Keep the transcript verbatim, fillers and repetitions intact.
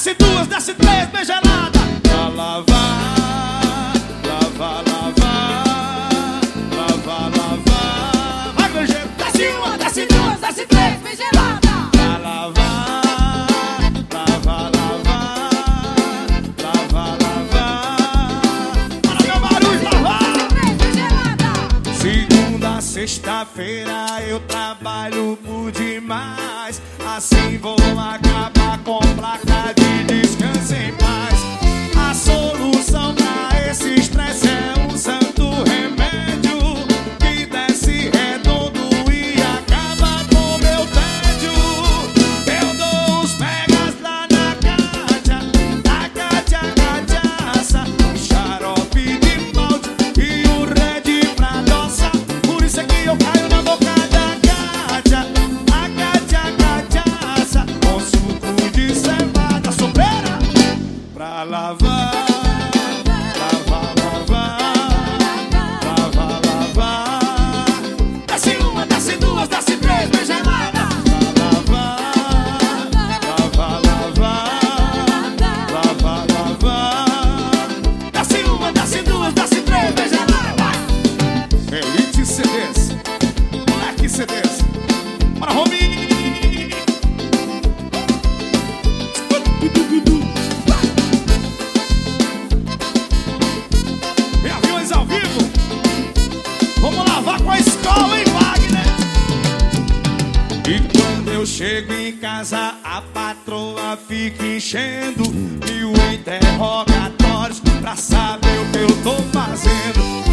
desce duas, desce três, bem gelada. Pra lavar, lavar, lavar, lavar, lavar. Vai, Grangeiro. Desce uma, desce duas, desce três, bem gelada. Pra lavar, lavar, lavar, lavar, lavar. Para meu barulho, lavar. Desce três, bem gelada. Segunda a sexta-feira eu trabalho por demais. Assim vou acabar com placa de descanso em paz. A solução pra esse estresse é um santo remédio que desce redondo e acaba com meu tédio. Eu dou os pegas lá na cacha, na cacha, cachaça, o xarope de balde e o red pra doça. Por isso é que eu caio na boca da cacha, a cacha, cachaça, com suco de cevada sobreira. Pra lavar, lavar, lavar, lavar, lavar. Desce uma, desce duas, desce três, bem gelada. Pra lavar, lavar, lavar, lavar, lavar. Desce uma, desce duas, desce três, bem gelada. Elite C Ds, Black C Ds. Para Rominho. E aviões ao vivo. Vamos lavar com a escola, hein, Wagner? E quando eu chego em casa, a patroa fica enchendo mil interrogatórios pra saber o que eu tô fazendo.